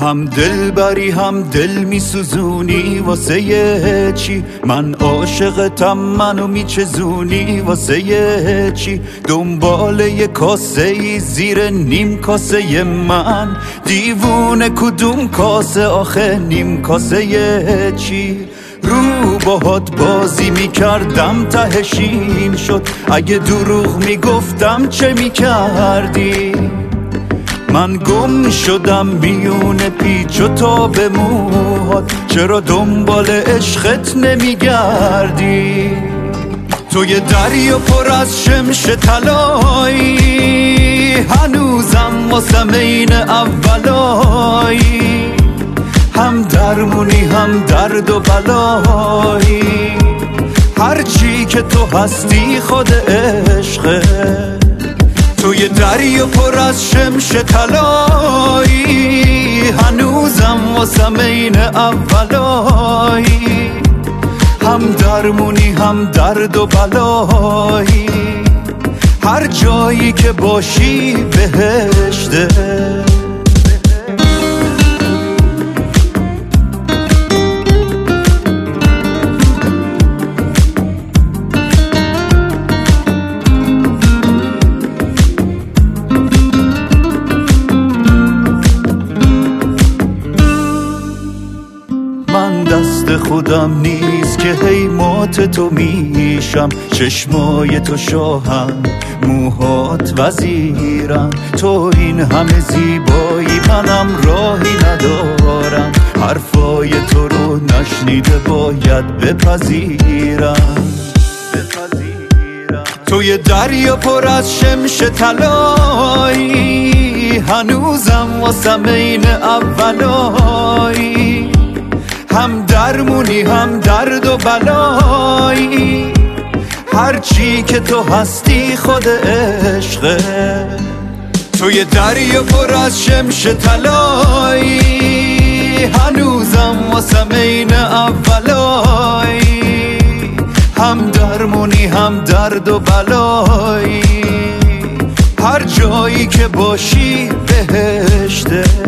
هم دل بری هم دل میسوزونی واسه چی؟ من عاشقتم، منو میچزونی واسه چی؟ دنبال یه کاسه ای زیر نیم کاسه من، دیوونه کدوم کاسه آخه نیم کاسه چی؟ رو باهات بازی میکردم تهشین شد، اگه دروغ میگفتم چه میکردی؟ من گم شدم میون پیچ و تاب موهات، چرا دنبال عشقت نمیگردی؟ تو یه دریا پر از شمش طلایی، هنوزم واسم عین اولایی، هم درمونی هم درد و بلایی، هرچی که تو هستی خود عشقه. تو یه دریا پر از شمش طلایی، هنوزم واسم عین اولایی، هم درمونی هم درد و بلایی، هر جایی که باشی بهشته. من دست خودم نیست که حیمات تو میشم، چشمای تو شاهم، موهات وزیرم، تو این همه زیبایی منم راهی ندارم، حرفای تو رو نشنیده باید بپذیرم. تو یه دریا پر از شمش طلایی، هنوزم واسم عین اولایی، هم درمونی هم درد و بلایی، هرچی که تو هستی خود عشقه. تو یه دریا پر از شمش طلایی، هنوزم واسم عین اولایی، هم درمونی هم درد و بلایی، هر جایی که باشی بهشته.